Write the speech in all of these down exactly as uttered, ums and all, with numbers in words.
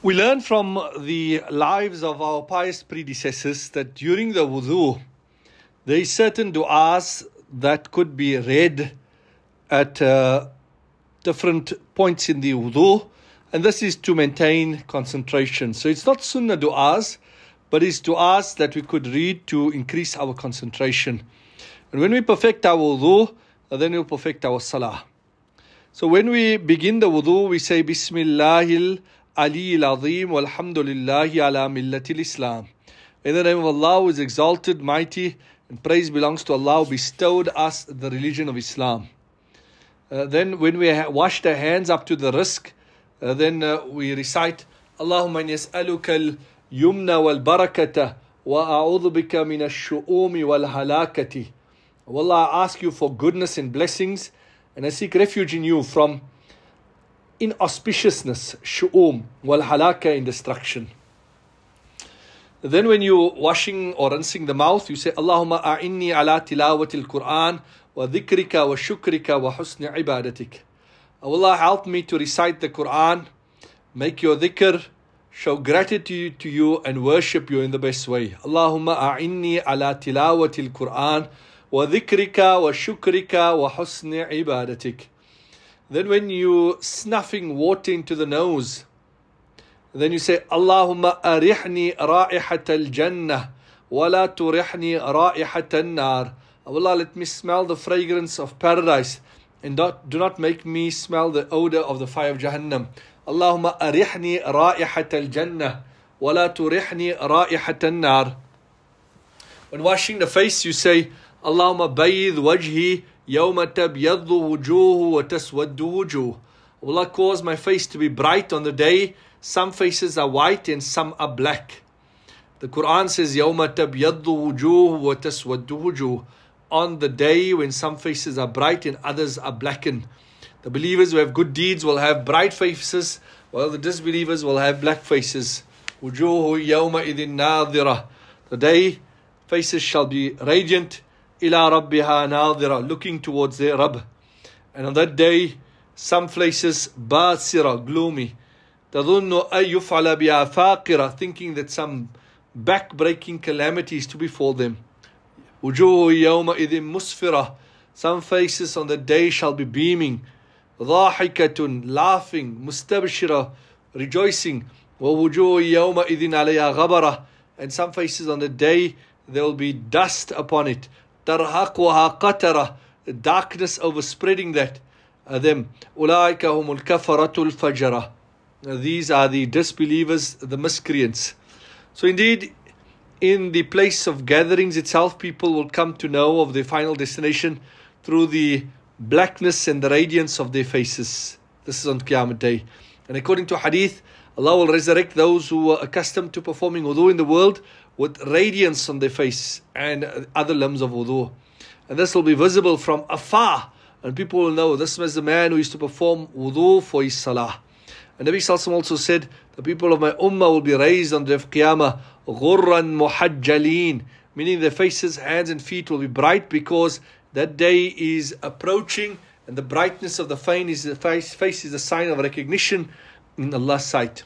We learn from the lives of our pious predecessors that during the wudu, there is certain du'as that could be read at uh, different points in the wudu, and this is to maintain concentration. So it's not sunnah du'as, but it's du'as that we could read to increase our concentration. And when we perfect our wudu, then we'll perfect our salah. So when we begin the wudu, we say Bismillahil Aliyil Azim walhamdulillahi ala millatil Islam. In the name of Allah who is exalted, mighty, and praise belongs to Allah who bestowed us the religion of Islam. Uh, then when we ha- wash the hands up to the wrist, uh, then uh, we recite Allahumma yas'aluka al-yumna wal-barakata wa a'udhu bika min ash-shu'umi wal-halakati. O Allah, I ask you for goodness and blessings, and I seek refuge in you from inauspiciousness, shu'um, wal-halaka, in destruction. Then when you're washing or rinsing the mouth, you say, Allahumma a'inni ala tilawati al-Qur'an wa dhikrika wa shukrika wa husni ibadatik. O Allah, help me to recite the Qur'an, make your dhikr, show gratitude to you and worship you in the best way. Allahumma a'inni ala tilawati al-Qur'an wa dhikrika wa shukrika wa husni ibadatik. Then when you snuffing water into the nose, then you say, Allahumma arihni ra'ihat al-jannah wa la turihni ra'ihat al-nar. Allah, let me smell the fragrance of paradise and not, do not make me smell the odor of the fire of Jahannam. Allahumma arihni ra'ihat al-jannah wa la turihni ra'ihat al-nar. When washing the face, you say, Allahumma bayyid wajhi yawma tabyaddu wujuhu wa taswaddu wujuh. Allah, cause my face to be bright on the day some faces are white and some are black. The Quran says, yawma tabyaddu wujuhu wa taswaddu wujuh. On the day when some faces are bright and others are blackened. The believers who have good deeds will have bright faces, while the disbelievers will have black faces. Wujuhu yawma idhin nadhira. The day faces shall be radiant. Ila rabbiha nadhira, looking towards their Rabb. And on that day, some places basira, gloomy. Tadhunnu ay yuf'ala biha faqira, thinking that some back-breaking calamity is to befall them. Wujuhu yawma idhin musfira, some faces on that day shall be beaming. Dhahikatun, laughing. Mustabshira, rejoicing. Wa wujuhu yawma idhin alayha ghabara, and some faces on the day there will be dust upon it. Tarhaqwaha qatara, darkness overspreading that. Uh, them. Ulaika humul kafaratul fajara. These are the disbelievers, the miscreants. So indeed, in the place of gatherings itself, people will come to know of their final destination through the blackness and the radiance of their faces. This is on Qiyamah Day. And according to Hadith, Allah will resurrect those who were accustomed to performing wudu in the world with radiance on their face and other limbs of wudu. And this will be visible from afar. And people will know this was the man who used to perform wudu for his salah. And Nabi Sallallahu Alaihi Wasallam also said, the people of my ummah will be raised on the day of Qiyamah, ghurran muhajjalin, meaning their faces, hands and feet will be bright because that day is approaching, and the brightness of the face is the face, face is a sign of recognition in Allah's sight.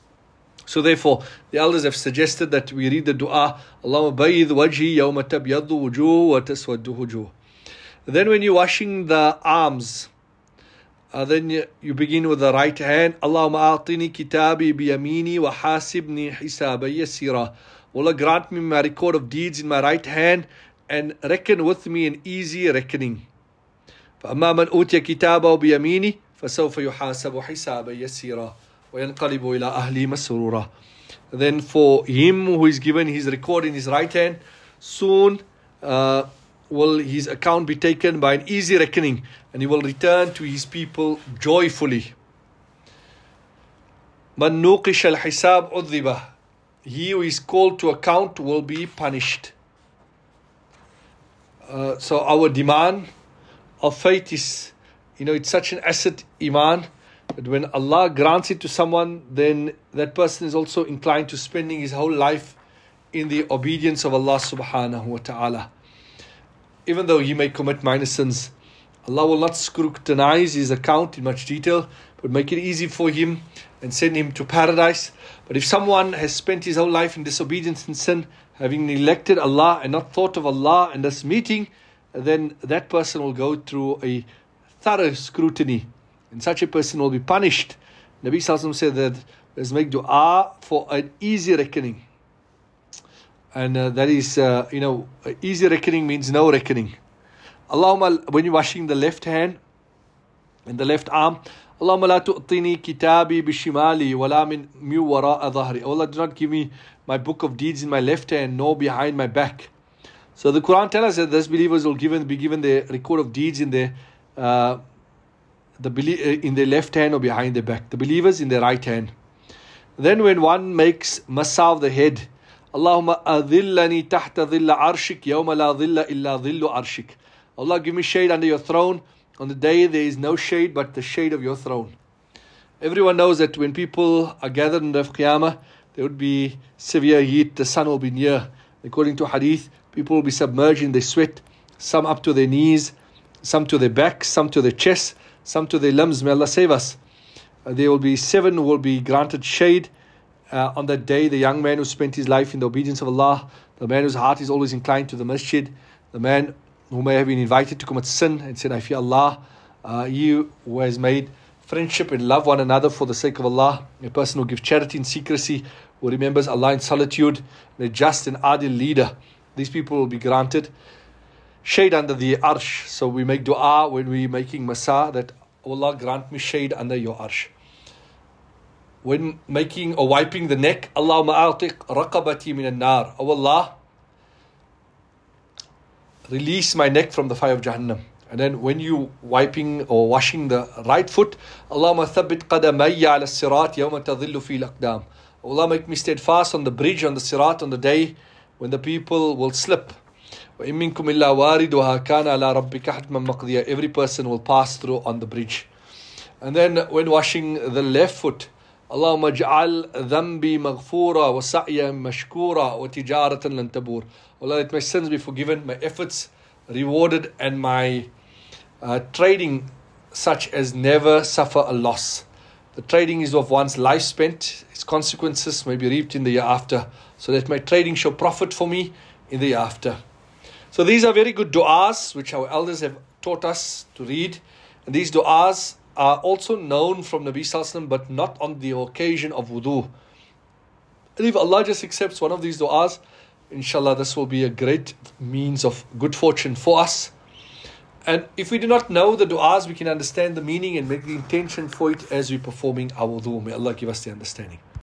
So therefore, the elders have suggested that we read the dua, Allahumma bayyid wajhi yawma tabyaddu wujuh wa taswaddu wujuh. Then when you're washing the arms, uh, then you, you begin with the right hand. Allahumma a'tini kitabi biyamini wa hasibni hisaba yasira. Allah, grant me my record of deeds in my right hand and reckon with me an easy reckoning. فَأَمَّا مَنْ أُوتِيَ كِتَابَهُ بِيَمِينِهِ فَسَوْفَ يُحَاسَبُ حِسَابًا يَسِيرًا وَيَنْقَلِبُ إِلَىٰ أَهْلِهِ مَسْرُورًا. Then for him who is given his record in his right hand, soon uh, will his account be taken by an easy reckoning, and he will return to his people joyfully. مَنْ نُوقِشَ الْحِسَابُ عُذِّبَهُ. He who is called to account will be punished. Uh, so our demand of faith is, you know, it's such an asset, iman, that when Allah grants it to someone, then that person is also inclined to spending his whole life in the obedience of Allah subhanahu wa ta'ala. Even though he may commit minor sins, Allah will not scrutinize his account in much detail, but make it easy for him and send him to paradise. But if someone has spent his whole life in disobedience and sin, having neglected Allah and not thought of Allah in this meeting, then that person will go through a thorough scrutiny, and such a person will be punished. Nabi Sallallahu Alaihi Wasallam said that let's make dua for an easy reckoning. And uh, that is, uh, you know, easy reckoning means no reckoning. Allahumma, when you're washing the left hand and the left arm, Allahumma la tu'tini kitabi bishimali wala min mi wara'a dhahri. Allah, do not give me my book of deeds in my left hand nor behind my back. So the Quran tells us that those believers will given, be given the record of deeds in their uh, the in their left hand or behind their back. The believers in their right hand. Then when one makes masa of the head, Allahumma adhillani tahta dhilla arshik yawma la dhilla illa dhillu arshik. Allah, give me shade under your throne on the day there is no shade but the shade of your throne. Everyone knows that when people are gathered in the Qiyamah, there would be severe heat, the sun will be near. According to hadith, people will be submerged in their sweat, some up to their knees, some to their backs, some to their chests, some to their limbs. May Allah save us. Uh, there will be seven who will be granted shade uh, on that day. The young man who spent his life in the obedience of Allah, the man whose heart is always inclined to the masjid, the man who may have been invited to commit sin and said, I fear Allah, uh, he who has made friendship and love one another for the sake of Allah, a person who gives charity in secrecy, who remembers Allah in solitude, and a just and adil leader. These people will be granted shade under the arsh. So we make dua when we're making masa that, oh Allah, grant me shade under your arsh. When making or wiping the neck, Allahumma a'tiq raqabati min an-nar. Oh Allah, release my neck from the fire of Jahannam. And then when you wiping or washing the right foot, Allahumma thabbit qadamayya ala sirat yawma tadhillu fi al-aqdam. Allah, make me steadfast on the bridge, on the sirat, on the day when the people will slip. وَإِن مِّنكُمْ إِلَّا وَارِدُهَا كَانَ عَلَىٰ رَبِّكَ حَتْمًا مَقْضِيًّا. Every person will pass through on the bridge. And then when washing the left foot, Allahumma ja'al dhanbi maghfura wa sa'ya mashkura wa tijaratan lan tabur. Allah, let my sins be forgiven, my efforts rewarded, and my uh, trading such as never suffer a loss. The trading is of one's life spent, its consequences may be reaped in the year after, so that my trading shall profit for me in the year after. So these are very good du'as which our elders have taught us to read. And these du'as are also known from Nabi Sallallahu Alaihi Wasallam, but not on the occasion of wudu. And if Allah just accepts one of these du'as, inshallah, this will be a great means of good fortune for us. And if we do not know the du'as, we can understand the meaning and make the intention for it as we're performing our wudu. May Allah give us the understanding.